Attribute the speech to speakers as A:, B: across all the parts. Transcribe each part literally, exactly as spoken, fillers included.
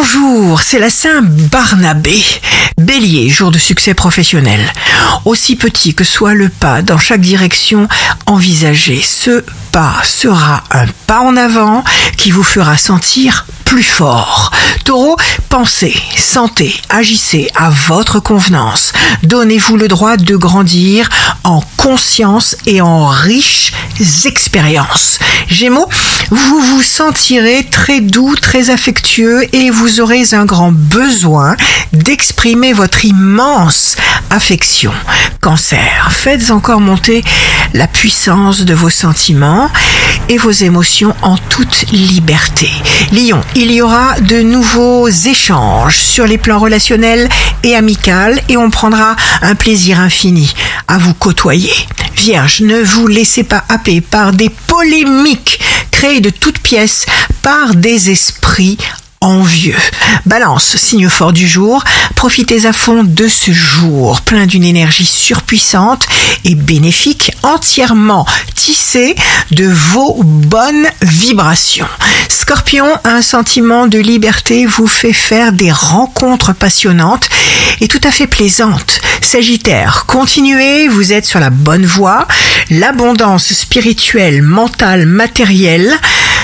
A: Bonjour, c'est la Saint-Barnabé. Bélier, jour de succès professionnel. Aussi petit que soit le pas dans chaque direction envisagée, ce pas sera un pas en avant qui vous fera sentir plus fort. Taureau, pensez, sentez, agissez à votre convenance. Donnez-vous le droit de grandir en conscience et en riches expériences. Gémeaux, vous vous sentirez très doux, très affectueux et vous aurez un grand besoin d'exprimer votre immense affection. Cancer, faites encore monter la puissance de vos sentiments et vos émotions en toute liberté. Lion, il y aura de nouveaux échanges sur les plans relationnels et amicaux et on prendra un plaisir infini à vous côtoyer. Vierge, ne vous laissez pas happer par des polémiques créées de toutes pièces par des esprits envieux. Balance, signe fort du jour, profitez à fond de ce jour, plein d'une énergie surpuissante et bénéfique, entièrement tissé de vos bonnes vibrations. Scorpion, un sentiment de liberté vous fait faire des rencontres passionnantes et tout à fait plaisantes. Sagittaire, continuez, vous êtes sur la bonne voie, l'abondance spirituelle, mentale, matérielle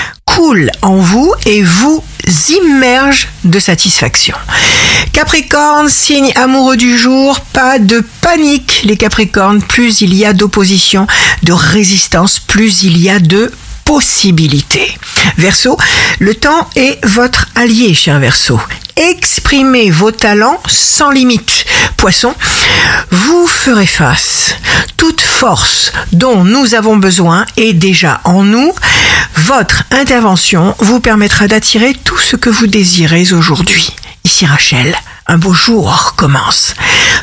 A: coule en vous et vous immerge de satisfaction. Capricorne, signe amoureux du jour, pas de panique les Capricornes, plus il y a d'opposition, de résistance, plus il y a de possibilités. Verseau, le temps est votre allié, cher Verseau. Exprimez vos talents sans limite. Poisson, vous ferez face. Toute force dont nous avons besoin est déjà en nous. Votre intervention vous permettra d'attirer tout ce que vous désirez aujourd'hui. Ici Rachel, un beau jour commence.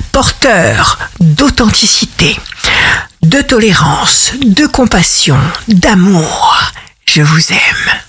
A: Porteur d'authenticité, de tolérance, de compassion, d'amour, je vous aime.